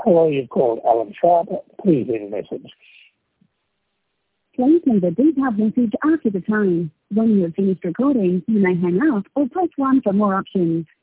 Hello, you've called Alan Sharp. Please leave a message. Please leave a detailed message after the tone. When you have finished recording, you may hang up or press 1 for more options.